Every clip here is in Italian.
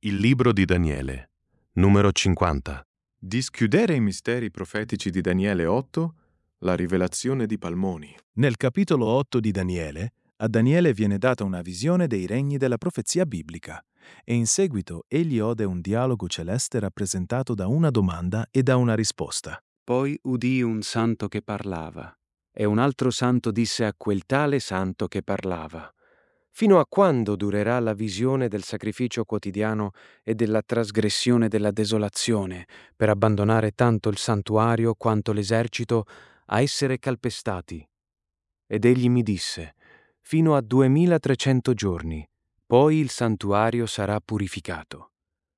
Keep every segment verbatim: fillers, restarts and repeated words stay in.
Il libro di Daniele, numero cinquanta. Dischiudere i misteri profetici di Daniele otto, la rivelazione di Palmoni. Nel capitolo otto di Daniele, a Daniele viene data una visione dei regni della profezia biblica e in seguito egli ode un dialogo celeste rappresentato da una domanda e da una risposta. Poi udii un santo che parlava, e un altro santo disse a quel tale santo che parlava: «Fino a quando durerà la visione del sacrificio quotidiano e della trasgressione della desolazione, per abbandonare tanto il santuario quanto l'esercito a essere calpestati?» Ed egli mi disse: «Fino a duemilatrecento giorni, poi il santuario sarà purificato».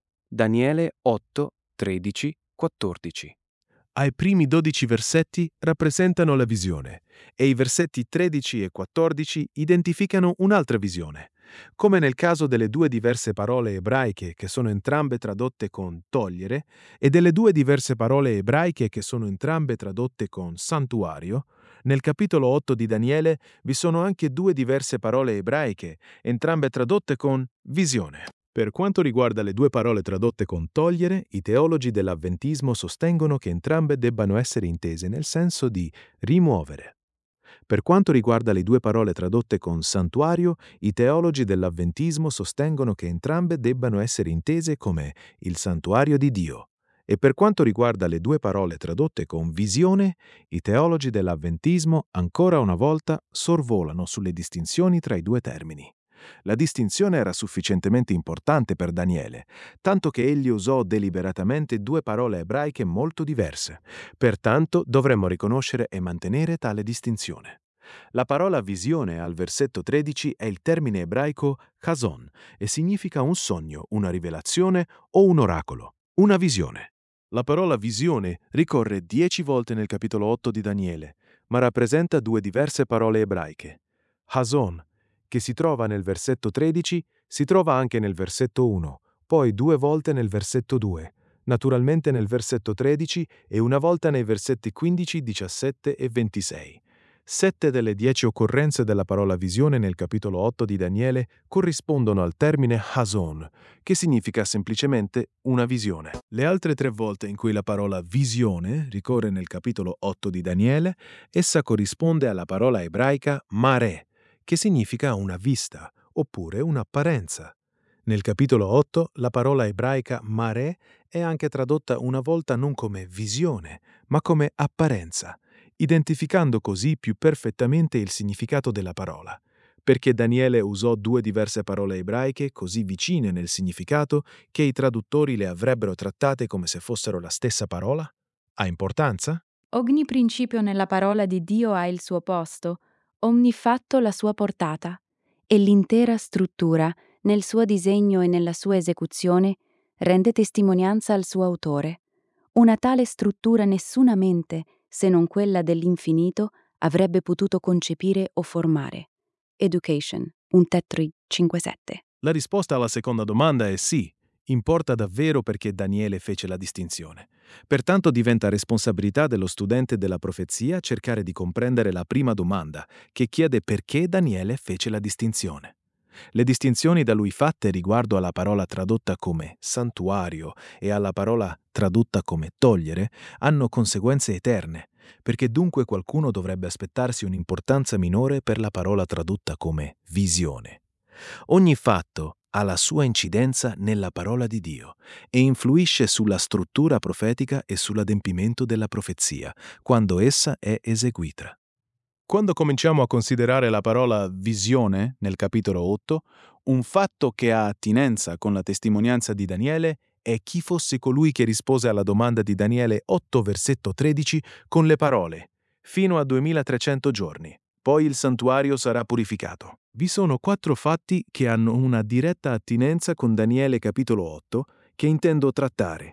Daniele otto, tredici, quattordici. Ai primi dodici versetti rappresentano la visione e i versetti tredici e quattordici identificano un'altra visione. Come nel caso delle due diverse parole ebraiche che sono entrambe tradotte con togliere e delle due diverse parole ebraiche che sono entrambe tradotte con santuario, nel capitolo otto di Daniele vi sono anche due diverse parole ebraiche, entrambe tradotte con visione. Per quanto riguarda le due parole tradotte con togliere, i teologi dell'avventismo sostengono che entrambe debbano essere intese nel senso di rimuovere. Per quanto riguarda le due parole tradotte con santuario, i teologi dell'avventismo sostengono che entrambe debbano essere intese come il santuario di Dio. E per quanto riguarda le due parole tradotte con visione, i teologi dell'avventismo ancora una volta sorvolano sulle distinzioni tra i due termini. La distinzione era sufficientemente importante per Daniele, tanto che egli usò deliberatamente due parole ebraiche molto diverse. Pertanto dovremmo riconoscere e mantenere tale distinzione. La parola visione al versetto tredici è il termine ebraico chazon e significa un sogno, una rivelazione o un oracolo, una visione. La parola visione ricorre dieci volte nel capitolo otto di Daniele, ma rappresenta due diverse parole ebraiche. Chazon, che si trova nel versetto tredici, si trova anche nel versetto uno, poi due volte nel versetto due, naturalmente nel versetto tredici e una volta nei versetti quindici, diciassette e ventisei. Sette delle dieci occorrenze della parola visione nel capitolo otto di Daniele corrispondono al termine chazon, che significa semplicemente una visione. Le altre tre volte in cui la parola visione ricorre nel capitolo otto di Daniele, essa corrisponde alla parola ebraica mare, che significa una vista, oppure un'apparenza. Nel capitolo otto la parola ebraica mare è anche tradotta una volta non come visione, ma come apparenza, identificando così più perfettamente il significato della parola. Perché Daniele usò due diverse parole ebraiche così vicine nel significato che i traduttori le avrebbero trattate come se fossero la stessa parola? Ha importanza? Ogni principio nella parola di Dio ha il suo posto, ogni fatto la sua portata, e l'intera struttura, nel suo disegno e nella sua esecuzione, rende testimonianza al suo autore. Una tale struttura nessuna mente, se non quella dell'infinito, avrebbe potuto concepire o formare. Education, un Tetri cinque sette. La risposta alla seconda domanda è sì. Importa davvero perché Daniele fece la distinzione. Pertanto diventa responsabilità dello studente della profezia cercare di comprendere la prima domanda, che chiede perché Daniele fece la distinzione. Le distinzioni da lui fatte riguardo alla parola tradotta come santuario e alla parola tradotta come togliere hanno conseguenze eterne, perché dunque qualcuno dovrebbe aspettarsi un'importanza minore per la parola tradotta come visione. Ogni fatto ha la sua incidenza nella parola di Dio e influisce sulla struttura profetica e sull'adempimento della profezia, quando essa è eseguita. Quando cominciamo a considerare la parola visione nel capitolo otto, un fatto che ha attinenza con la testimonianza di Daniele è chi fosse colui che rispose alla domanda di Daniele otto versetto tredici con le parole «Fino a duemilatrecento giorni, poi il santuario sarà purificato». Vi sono quattro fatti che hanno una diretta attinenza con Daniele capitolo otto che intendo trattare.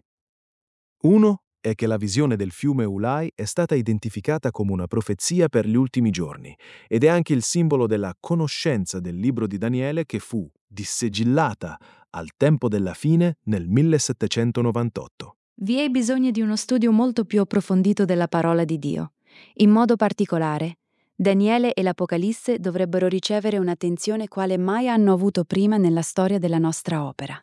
Uno è che la visione del fiume Ulai è stata identificata come una profezia per gli ultimi giorni ed è anche il simbolo della conoscenza del libro di Daniele che fu dissegillata al tempo della fine nel millesettecentonovantotto. Vi è bisogno di uno studio molto più approfondito della parola di Dio. In modo particolare, Daniele e l'Apocalisse dovrebbero ricevere un'attenzione quale mai hanno avuto prima nella storia della nostra opera.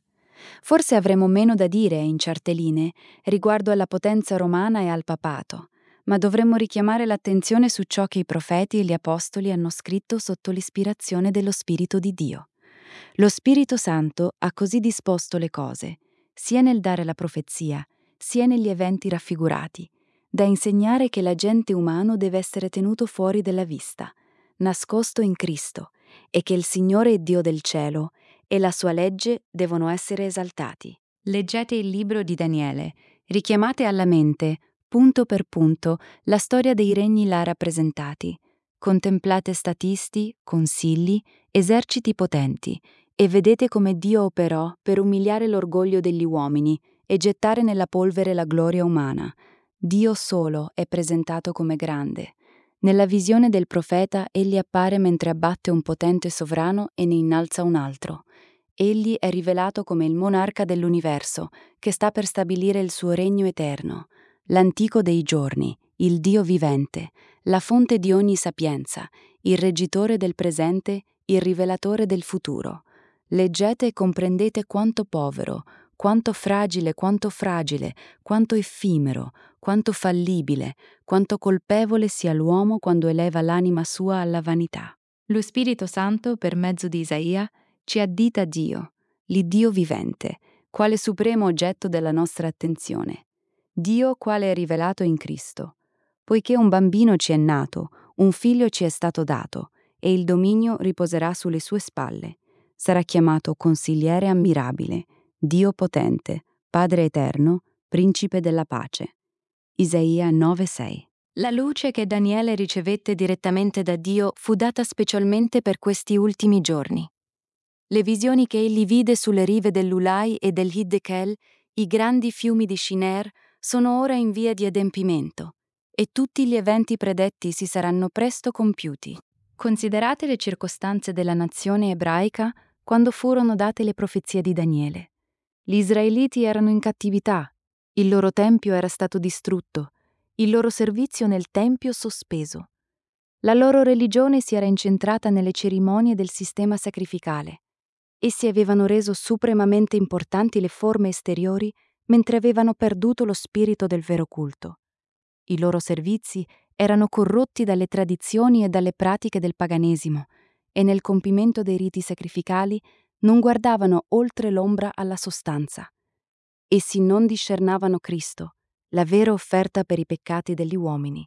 Forse avremo meno da dire, in certe linee, riguardo alla potenza romana e al papato, ma dovremmo richiamare l'attenzione su ciò che i profeti e gli apostoli hanno scritto sotto l'ispirazione dello Spirito di Dio. Lo Spirito Santo ha così disposto le cose, sia nel dare la profezia, sia negli eventi raffigurati, da insegnare che l'agente umano deve essere tenuto fuori della vista, nascosto in Cristo, e che il Signore Dio del cielo e la sua legge devono essere esaltati. Leggete il libro di Daniele, richiamate alla mente, punto per punto, la storia dei regni là rappresentati. Contemplate statisti, consigli, eserciti potenti, e vedete come Dio operò per umiliare l'orgoglio degli uomini e gettare nella polvere la gloria umana. Dio solo è presentato come grande. Nella visione del profeta egli appare mentre abbatte un potente sovrano e ne innalza un altro. Egli è rivelato come il monarca dell'universo, che sta per stabilire il suo regno eterno, l'antico dei giorni, il Dio vivente, la fonte di ogni sapienza, il reggitore del presente, il rivelatore del futuro. Leggete e comprendete quanto povero, quanto fragile, quanto fragile, quanto effimero, quanto fallibile, quanto colpevole sia l'uomo quando eleva l'anima sua alla vanità. Lo Spirito Santo, per mezzo di Isaia, ci addita Dio, l'Iddio vivente, quale supremo oggetto della nostra attenzione. Dio quale è rivelato in Cristo. Poiché un bambino ci è nato, un figlio ci è stato dato, e il dominio riposerà sulle sue spalle. Sarà chiamato Consigliere ammirabile, Dio potente, Padre eterno, Principe della pace. Isaia nove sei. La luce che Daniele ricevette direttamente da Dio fu data specialmente per questi ultimi giorni. Le visioni che egli vide sulle rive dell'Ulai e del Hiddekel, i grandi fiumi di Shiner, sono ora in via di adempimento, e tutti gli eventi predetti si saranno presto compiuti. Considerate le circostanze della nazione ebraica quando furono date le profezie di Daniele. Gli israeliti erano in cattività, il loro tempio era stato distrutto, il loro servizio nel tempio sospeso. La loro religione si era incentrata nelle cerimonie del sistema sacrificale. Essi avevano reso supremamente importanti le forme esteriori mentre avevano perduto lo spirito del vero culto. I loro servizi erano corrotti dalle tradizioni e dalle pratiche del paganesimo e nel compimento dei riti sacrificali non guardavano oltre l'ombra alla sostanza. Essi non discernavano Cristo, la vera offerta per i peccati degli uomini.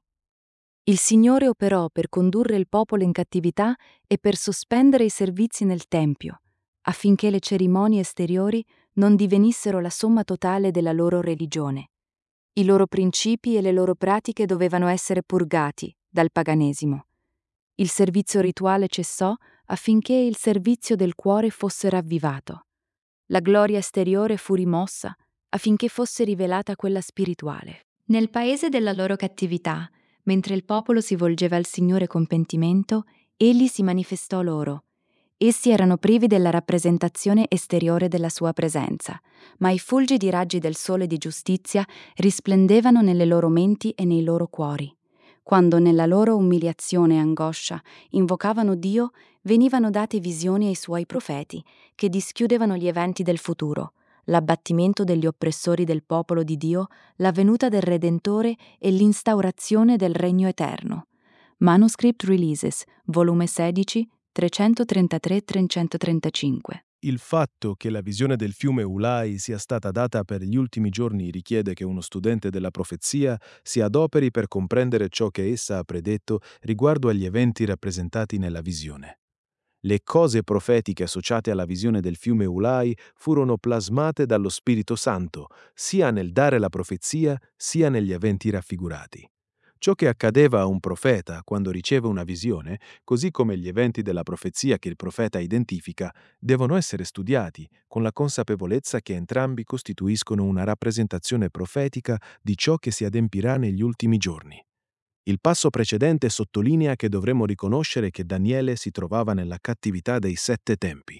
Il Signore operò per condurre il popolo in cattività e per sospendere i servizi nel Tempio, affinché le cerimonie esteriori non divenissero la somma totale della loro religione. I loro principi e le loro pratiche dovevano essere purgati dal paganesimo. Il servizio rituale cessò affinché il servizio del cuore fosse ravvivato. La gloria esteriore fu rimossa affinché fosse rivelata quella spirituale. Nel paese della loro cattività, mentre il popolo si volgeva al Signore con pentimento, egli si manifestò loro. Essi erano privi della rappresentazione esteriore della sua presenza, ma i fulgidi raggi del sole di giustizia risplendevano nelle loro menti e nei loro cuori. Quando nella loro umiliazione e angoscia invocavano Dio, venivano date visioni ai suoi profeti, che dischiudevano gli eventi del futuro, l'abbattimento degli oppressori del popolo di Dio, la venuta del Redentore e l'instaurazione del regno eterno. Manuscript Releases, volume sedici, trecentotrentatré trecentotrentacinque. Il fatto che la visione del fiume Ulai sia stata data per gli ultimi giorni richiede che uno studente della profezia si adoperi per comprendere ciò che essa ha predetto riguardo agli eventi rappresentati nella visione. Le cose profetiche associate alla visione del fiume Ulai furono plasmate dallo Spirito Santo, sia nel dare la profezia, sia negli eventi raffigurati. Ciò che accadeva a un profeta quando riceve una visione, così come gli eventi della profezia che il profeta identifica, devono essere studiati con la consapevolezza che entrambi costituiscono una rappresentazione profetica di ciò che si adempirà negli ultimi giorni. Il passo precedente sottolinea che dovremmo riconoscere che Daniele si trovava nella cattività dei sette tempi.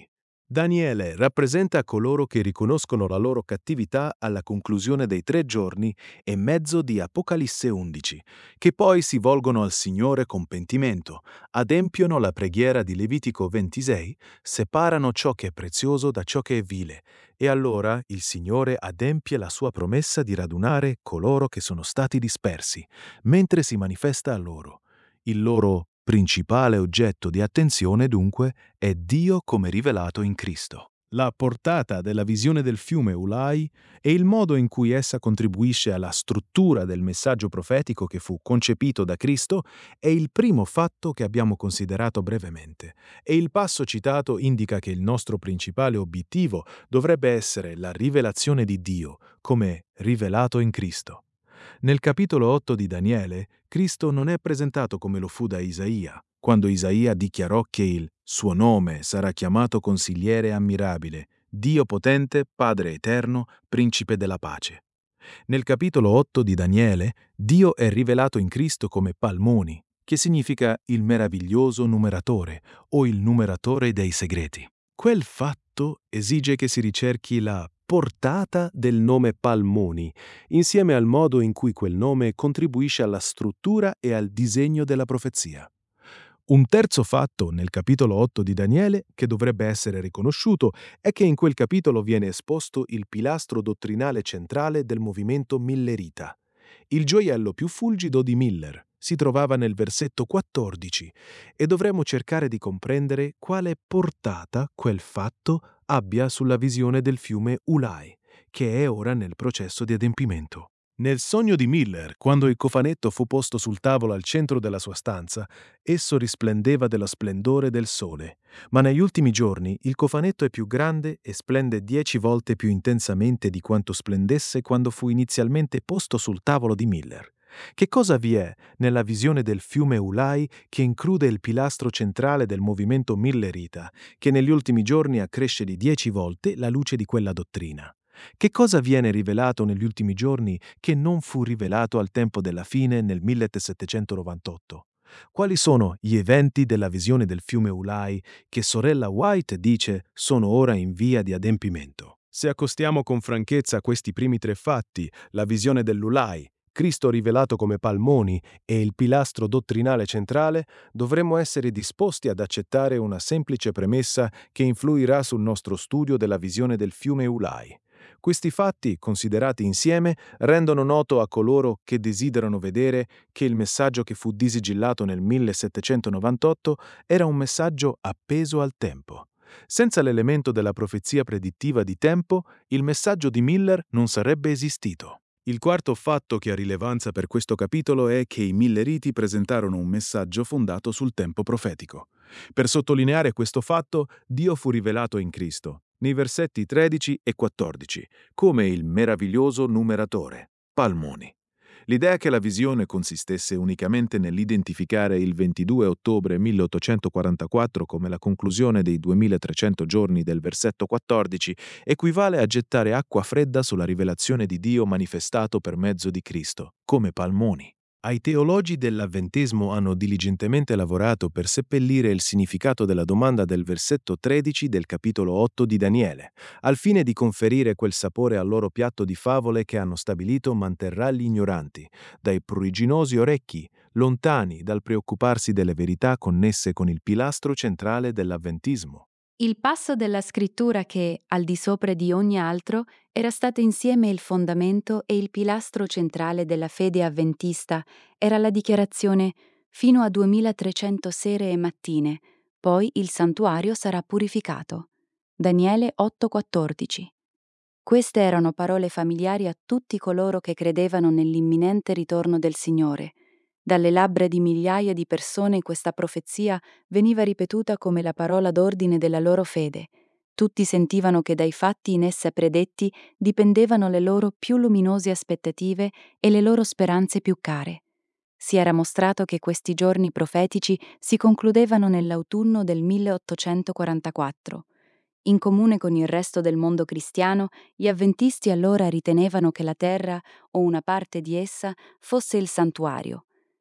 Daniele rappresenta coloro che riconoscono la loro cattività alla conclusione dei tre giorni e mezzo di Apocalisse undici, che poi si volgono al Signore con pentimento, adempiono la preghiera di Levitico ventisei, separano ciò che è prezioso da ciò che è vile, e allora il Signore adempie la sua promessa di radunare coloro che sono stati dispersi, mentre si manifesta a loro. Il loro principale oggetto di attenzione, dunque, è Dio come rivelato in Cristo. La portata della visione del fiume Ulai e il modo in cui essa contribuisce alla struttura del messaggio profetico che fu concepito da Cristo è il primo fatto che abbiamo considerato brevemente, e il passo citato indica che il nostro principale obiettivo dovrebbe essere la rivelazione di Dio come rivelato in Cristo. Nel capitolo otto di Daniele, Cristo non è presentato come lo fu da Isaia, quando Isaia dichiarò che il suo nome sarà chiamato Consigliere ammirabile, Dio potente, Padre eterno, Principe della pace. Nel capitolo otto di Daniele, Dio è rivelato in Cristo come Palmoni, che significa il meraviglioso numeratore o il numeratore dei segreti. Quel fatto esige che si ricerchi la portata del nome Palmoni, insieme al modo in cui quel nome contribuisce alla struttura e al disegno della profezia. Un terzo fatto nel capitolo otto di Daniele, che dovrebbe essere riconosciuto, è che in quel capitolo viene esposto il pilastro dottrinale centrale del movimento millerita. Il gioiello più fulgido di Miller si trovava nel versetto quattordici e dovremmo cercare di comprendere quale portata quel fatto abbia sulla visione del fiume Ulai, che è ora nel processo di adempimento. Nel sogno di Miller, quando il cofanetto fu posto sul tavolo al centro della sua stanza, esso risplendeva dello splendore del sole, ma negli ultimi giorni il cofanetto è più grande e splende dieci volte più intensamente di quanto splendesse quando fu inizialmente posto sul tavolo di Miller. Che cosa vi è nella visione del fiume Ulai che include il pilastro centrale del movimento millerita, che negli ultimi giorni accresce di dieci volte la luce di quella dottrina? Che cosa viene rivelato negli ultimi giorni che non fu rivelato al tempo della fine nel millesettecentonovantotto? Quali sono gli eventi della visione del fiume Ulai che sorella White dice sono ora in via di adempimento? Se accostiamo con franchezza questi primi tre fatti, la visione dell'Ulai, Cristo rivelato come Palmoni e il pilastro dottrinale centrale, dovremmo essere disposti ad accettare una semplice premessa che influirà sul nostro studio della visione del fiume Ulai. Questi fatti, considerati insieme, rendono noto a coloro che desiderano vedere che il messaggio che fu disigillato nel millesettecentonovantotto era un messaggio appeso al tempo. Senza l'elemento della profezia predittiva di tempo, il messaggio di Miller non sarebbe esistito. Il quarto fatto che ha rilevanza per questo capitolo è che i milleriti presentarono un messaggio fondato sul tempo profetico. Per sottolineare questo fatto, Dio fu rivelato in Cristo, nei versetti tredici e quattordici, come il meraviglioso numeratore, Palmoni. L'idea che la visione consistesse unicamente nell'identificare il ventidue ottobre milleottocentoquarantaquattro come la conclusione dei duemilatrecento giorni del versetto quattordici equivale a gettare acqua fredda sulla rivelazione di Dio manifestato per mezzo di Cristo, come Palmoni. Ai teologi dell'Avventismo hanno diligentemente lavorato per seppellire il significato della domanda del versetto tredici del capitolo otto di Daniele, al fine di conferire quel sapore al loro piatto di favole che hanno stabilito manterrà gli ignoranti, dai pruriginosi orecchi, lontani dal preoccuparsi delle verità connesse con il pilastro centrale dell'Avventismo. Il passo della scrittura che, al di sopra di ogni altro, era stato insieme il fondamento e il pilastro centrale della fede avventista, era la dichiarazione «Fino a duemilatrecento sere e mattine, poi il santuario sarà purificato». Daniele otto quattordici. Queste erano parole familiari a tutti coloro che credevano nell'imminente ritorno del Signore. Dalle labbra di migliaia di persone questa profezia veniva ripetuta come la parola d'ordine della loro fede. Tutti sentivano che dai fatti in essa predetti dipendevano le loro più luminose aspettative e le loro speranze più care. Si era mostrato che questi giorni profetici si concludevano nell'autunno del milleottocentoquarantaquattro. In comune con il resto del mondo cristiano, gli avventisti allora ritenevano che la terra, o una parte di essa, fosse il santuario.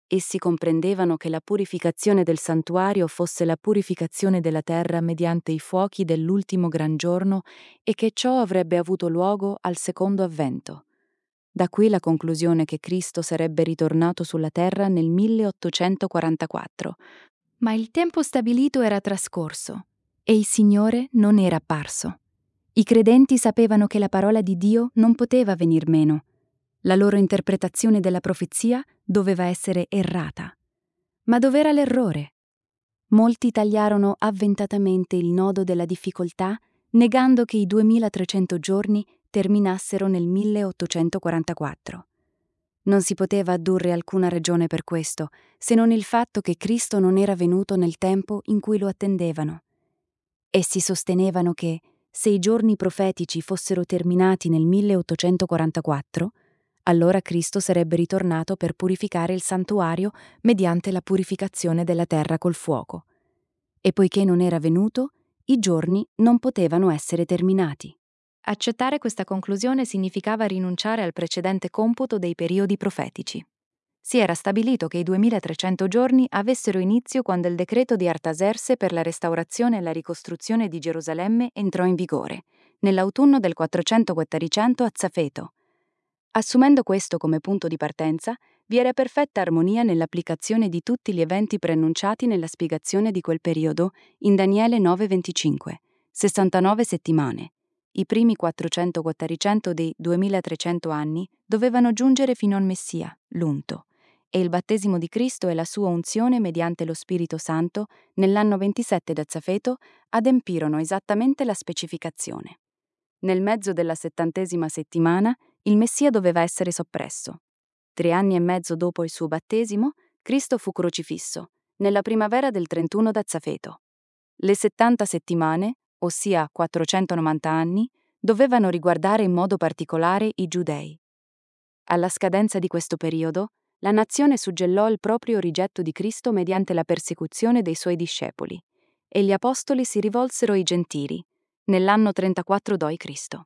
Essi comprendevano che la purificazione del santuario fosse la purificazione della terra mediante i fuochi dell'ultimo gran giorno e che ciò avrebbe avuto luogo al secondo avvento. Da qui la conclusione che Cristo sarebbe ritornato sulla terra nel milleottocentoquarantaquattro. Ma il tempo stabilito era trascorso e il Signore non era apparso. I credenti sapevano che la parola di Dio non poteva venir meno. La loro interpretazione della profezia doveva essere errata. Ma dov'era l'errore? Molti tagliarono avventatamente il nodo della difficoltà, negando che i duemilatrecento giorni terminassero nel milleottocentoquarantaquattro. Non si poteva addurre alcuna ragione per questo, se non il fatto che Cristo non era venuto nel tempo in cui lo attendevano. Essi sostenevano che, se i giorni profetici fossero terminati nel milleottocentoquarantaquattro, allora Cristo sarebbe ritornato per purificare il santuario mediante la purificazione della terra col fuoco. E poiché non era venuto, i giorni non potevano essere terminati. Accettare questa conclusione significava rinunciare al precedente computo dei periodi profetici. Si era stabilito che i duemilatrecento giorni avessero inizio quando il decreto di Artaserse per la restaurazione e la ricostruzione di Gerusalemme entrò in vigore, nell'autunno del quattrocentoquattricento a Zafeto. Assumendo questo come punto di partenza, vi era perfetta armonia nell'applicazione di tutti gli eventi preannunciati nella spiegazione di quel periodo in Daniele nove venticinque, sessantanove settimane. I primi quattrocentoquattricento dei duemilatrecento anni dovevano giungere fino al Messia, l'unto, e il battesimo di Cristo e la sua unzione mediante lo Spirito Santo nell'anno ventisette da Zafeto adempirono esattamente la specificazione. Nel mezzo della settantesima settimana il Messia doveva essere soppresso. Tre anni e mezzo dopo il suo battesimo, Cristo fu crocifisso, nella primavera del trentuno da Zafeto. Le settanta settimane, ossia quattrocentonovanta anni, dovevano riguardare in modo particolare i giudei. Alla scadenza di questo periodo, la nazione suggellò il proprio rigetto di Cristo mediante la persecuzione dei suoi discepoli, e gli apostoli si rivolsero ai gentili, nell'anno trentaquattro dopo Cristo.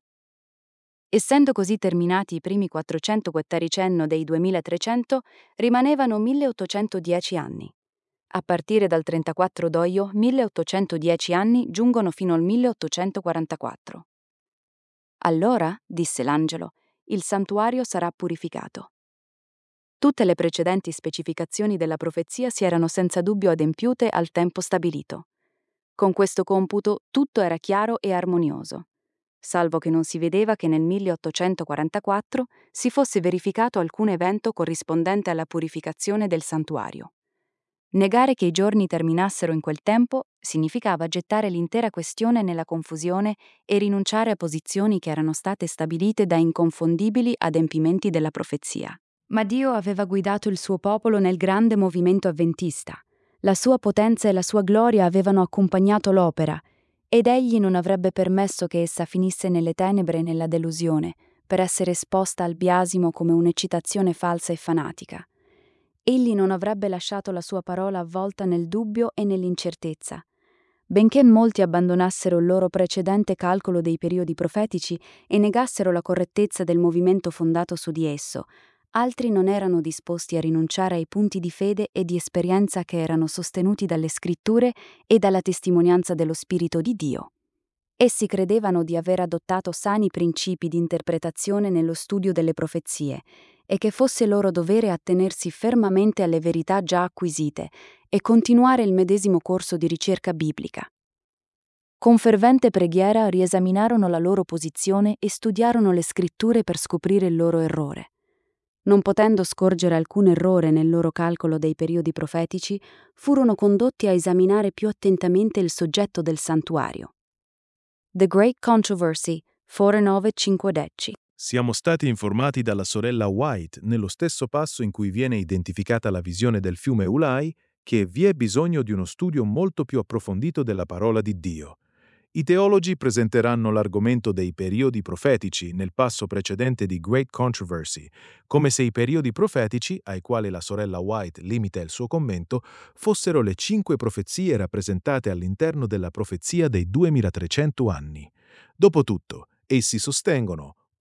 Essendo così terminati i primi quattrocento quattricenno dei duemilatrecento, rimanevano milleottocentodieci anni. A partire dal trentaquattro dopo, milleottocentodieci anni giungono fino al milleottocentoquarantaquattro. Allora, disse l'angelo, il santuario sarà purificato. Tutte le precedenti specificazioni della profezia si erano senza dubbio adempiute al tempo stabilito. Con questo computo tutto era chiaro e armonioso, salvo che non si vedeva che nel milleottocentoquarantaquattro si fosse verificato alcun evento corrispondente alla purificazione del santuario. Negare che i giorni terminassero in quel tempo significava gettare l'intera questione nella confusione e rinunciare a posizioni che erano state stabilite da inconfondibili adempimenti della profezia. Ma Dio aveva guidato il suo popolo nel grande movimento avventista. La sua potenza e la sua gloria avevano accompagnato l'opera, ed egli non avrebbe permesso che essa finisse nelle tenebre e nella delusione, per essere esposta al biasimo come un'eccitazione falsa e fanatica. Egli non avrebbe lasciato la sua parola avvolta nel dubbio e nell'incertezza. Benché molti abbandonassero il loro precedente calcolo dei periodi profetici e negassero la correttezza del movimento fondato su di esso, altri non erano disposti a rinunciare ai punti di fede e di esperienza che erano sostenuti dalle scritture e dalla testimonianza dello Spirito di Dio. Essi credevano di aver adottato sani principi di interpretazione nello studio delle profezie e che fosse loro dovere attenersi fermamente alle verità già acquisite e continuare il medesimo corso di ricerca biblica. Con fervente preghiera riesaminarono la loro posizione e studiarono le scritture per scoprire il loro errore. Non potendo scorgere alcun errore nel loro calcolo dei periodi profetici, furono condotti a esaminare più attentamente il soggetto del santuario. The Great Controversy, quarantanove cinque Decci. Siamo stati informati dalla sorella White, nello stesso passo in cui viene identificata la visione del fiume Ulai, che vi è bisogno di uno studio molto più approfondito della parola di Dio. I teologi presenteranno l'argomento dei periodi profetici nel passo precedente di Great Controversy, come se i periodi profetici, ai quali la sorella White limita il suo commento, fossero le cinque profezie rappresentate all'interno della profezia dei duemilatrecento anni. Dopotutto, essi sostengono,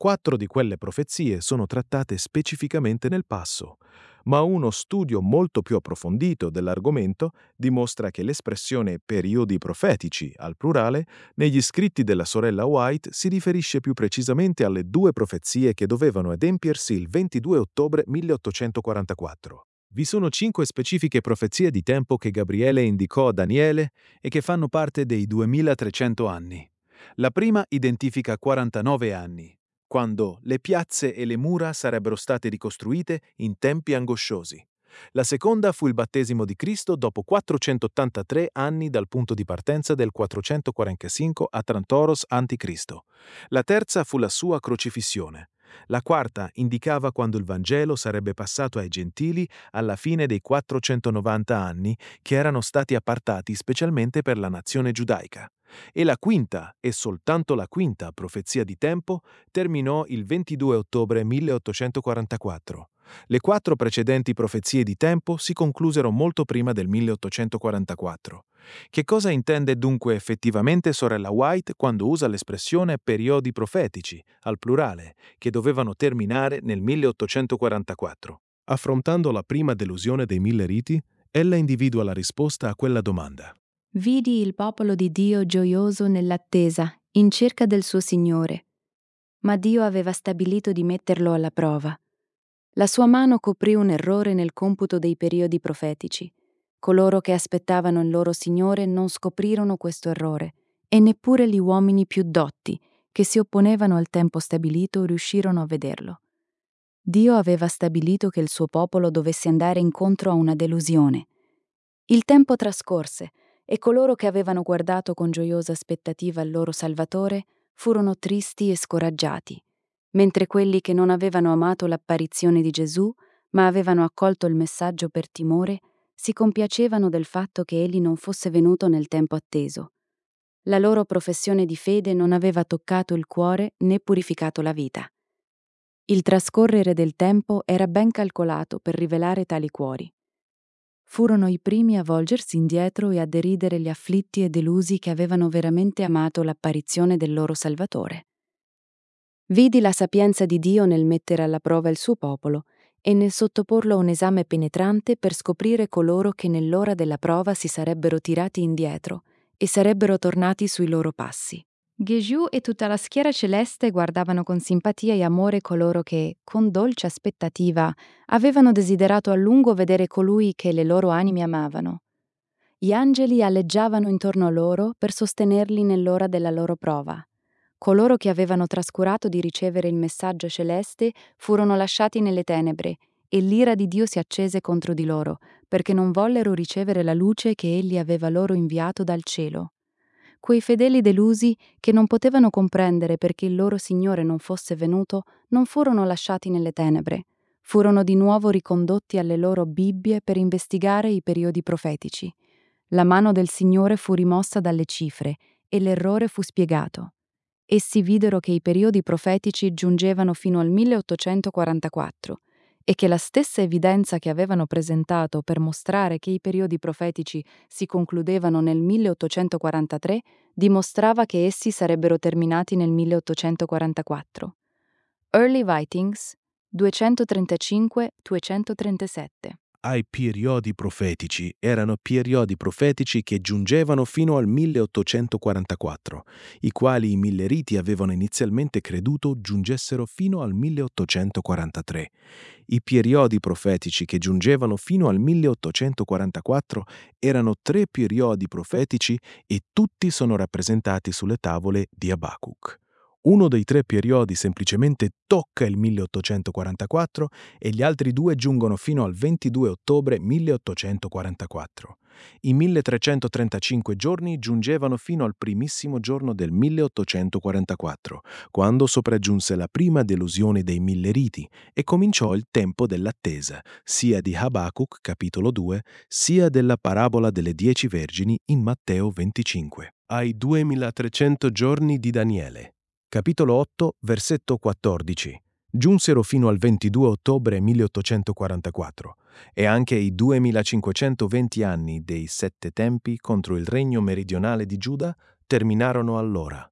Quattro di quelle profezie sono trattate specificamente nel passo, ma uno studio molto più approfondito dell'argomento dimostra che l'espressione periodi profetici, al plurale, negli scritti della sorella White si riferisce più precisamente alle due profezie che dovevano adempiersi il ventidue ottobre milleottocentoquarantaquattro. Vi sono cinque specifiche profezie di tempo che Gabriele indicò a Daniele e che fanno parte dei duemilatrecento anni. La prima identifica quarantanove anni, quando le piazze e le mura sarebbero state ricostruite in tempi angosciosi. La seconda fu il battesimo di Cristo dopo quattrocentottantatré anni dal punto di partenza del quattrocentoquarantacinque a Trantoros anticristo. La terza fu la sua crocifissione. La quarta indicava quando il Vangelo sarebbe passato ai gentili alla fine dei quattrocentonovanta anni che erano stati appartati specialmente per la nazione giudaica. E la quinta, e soltanto la quinta, profezia di tempo terminò il ventidue ottobre milleottocentoquarantaquattro. Le quattro precedenti profezie di tempo si conclusero molto prima del milleottocentoquarantaquattro. Che cosa intende dunque effettivamente sorella White quando usa l'espressione periodi profetici, al plurale, che dovevano terminare nel milleottocentoquarantaquattro? Affrontando la prima delusione dei mille riti, ella individua la risposta a quella domanda. Vidi il popolo di Dio gioioso nell'attesa, in cerca del suo Signore. Ma Dio aveva stabilito di metterlo alla prova. La sua mano coprì un errore nel computo dei periodi profetici. Coloro che aspettavano il loro Signore non scoprirono questo errore, e neppure gli uomini più dotti, che si opponevano al tempo stabilito, riuscirono a vederlo. Dio aveva stabilito che il suo popolo dovesse andare incontro a una delusione. Il tempo trascorse, e coloro che avevano guardato con gioiosa aspettativa il loro Salvatore furono tristi e scoraggiati, mentre quelli che non avevano amato l'apparizione di Gesù, ma avevano accolto il messaggio per timore, si compiacevano del fatto che egli non fosse venuto nel tempo atteso. La loro professione di fede non aveva toccato il cuore né purificato la vita. Il trascorrere del tempo era ben calcolato per rivelare tali cuori. Furono i primi a volgersi indietro e a deridere gli afflitti e delusi che avevano veramente amato l'apparizione del loro Salvatore. Vidi la sapienza di Dio nel mettere alla prova il suo popolo e nel sottoporlo a un esame penetrante per scoprire coloro che nell'ora della prova si sarebbero tirati indietro e sarebbero tornati sui loro passi. Gesù e tutta la schiera celeste guardavano con simpatia e amore coloro che, con dolce aspettativa, avevano desiderato a lungo vedere colui che le loro anime amavano. Gli angeli alleggiavano intorno a loro per sostenerli nell'ora della loro prova. Coloro che avevano trascurato di ricevere il messaggio celeste furono lasciati nelle tenebre, e l'ira di Dio si accese contro di loro, perché non vollero ricevere la luce che Egli aveva loro inviato dal cielo. Quei fedeli delusi, che non potevano comprendere perché il loro Signore non fosse venuto, non furono lasciati nelle tenebre. Furono di nuovo ricondotti alle loro Bibbie per investigare i periodi profetici. La mano del Signore fu rimossa dalle cifre e l'errore fu spiegato. Essi videro che i periodi profetici giungevano fino al milleottocentoquarantaquattro e che la stessa evidenza che avevano presentato per mostrare che i periodi profetici si concludevano nel milleottocentoquarantatré dimostrava che essi sarebbero terminati nel milleottocentoquarantaquattro. Early Writings duecentotrentacinque duecentotrentasette. Ai periodi profetici erano periodi profetici che giungevano fino al milleottocentoquarantaquattro, i quali i milleriti avevano inizialmente creduto giungessero fino al milleottocentoquarantatré. I periodi profetici che giungevano fino al milleottocentoquarantaquattro erano tre periodi profetici e tutti sono rappresentati sulle tavole di Abacuc. Uno dei tre periodi semplicemente tocca il milleottocentoquarantaquattro e gli altri due giungono fino al ventidue ottobre milleottocentoquarantaquattro. I milletrecentotrentacinque giorni giungevano fino al primissimo giorno del milleottocentoquarantaquattro, quando sopraggiunse la prima delusione dei milleriti e cominciò il tempo dell'attesa, sia di Abacuc, capitolo due, sia della parabola delle dieci vergini in Matteo venticinque. Ai duemilatrecento giorni di Daniele. Capitolo otto, versetto quattordici. Giunsero fino al ventidue ottobre milleottocentoquarantaquattro e anche i duemilacinquecentoventi anni dei sette tempi contro il regno meridionale di Giuda terminarono allora.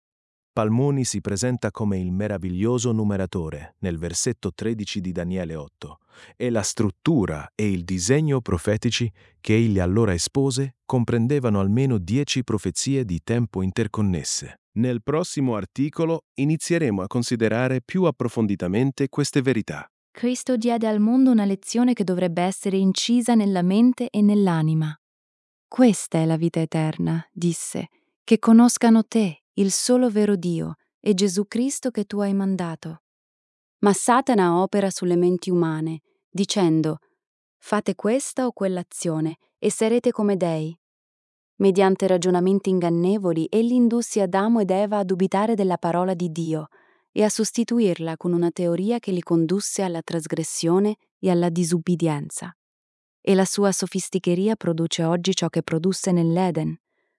Palmoni si presenta come il meraviglioso numeratore nel versetto tredici di Daniele otto e la struttura e il disegno profetici che egli allora espose comprendevano almeno dieci profezie di tempo interconnesse. Nel prossimo articolo inizieremo a considerare più approfonditamente queste verità. Cristo diede al mondo una lezione che dovrebbe essere incisa nella mente e nell'anima. Questa è la vita eterna, disse, che conoscano te, il solo vero Dio, e Gesù Cristo che tu hai mandato. Ma Satana opera sulle menti umane, dicendo: fate questa o quell'azione e sarete come dei. Mediante ragionamenti ingannevoli, egli indusse Adamo ed Eva a dubitare della parola di Dio e a sostituirla con una teoria che li condusse alla trasgressione e alla disubbidienza. E la sua sofisticheria produce oggi ciò che produsse nell'Eden.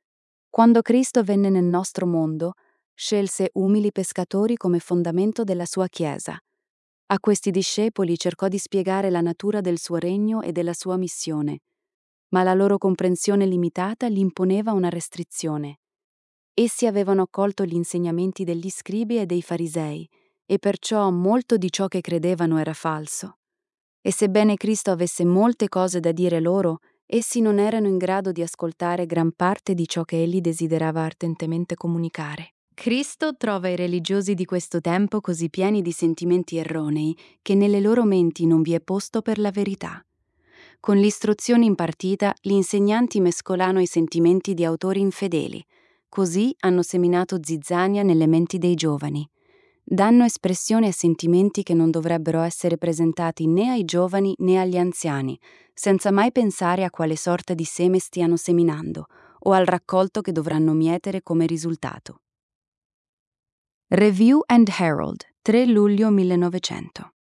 Quando Cristo venne nel nostro mondo, scelse umili pescatori come fondamento della sua Chiesa. A questi discepoli cercò di spiegare la natura del suo regno e della sua missione, ma la loro comprensione limitata gli imponeva una restrizione. Essi avevano accolto gli insegnamenti degli scribi e dei farisei, e perciò molto di ciò che credevano era falso. E sebbene Cristo avesse molte cose da dire loro, essi non erano in grado di ascoltare gran parte di ciò che egli desiderava ardentemente comunicare. Cristo trova i religiosi di questo tempo così pieni di sentimenti erronei che nelle loro menti non vi è posto per la verità. Con l'istruzione impartita, gli insegnanti mescolano i sentimenti di autori infedeli. Così hanno seminato zizzania nelle menti dei giovani. Danno espressione a sentimenti che non dovrebbero essere presentati né ai giovani né agli anziani, senza mai pensare a quale sorta di seme stiano seminando o al raccolto che dovranno mietere come risultato. Review and Herald, tre luglio millenovecento.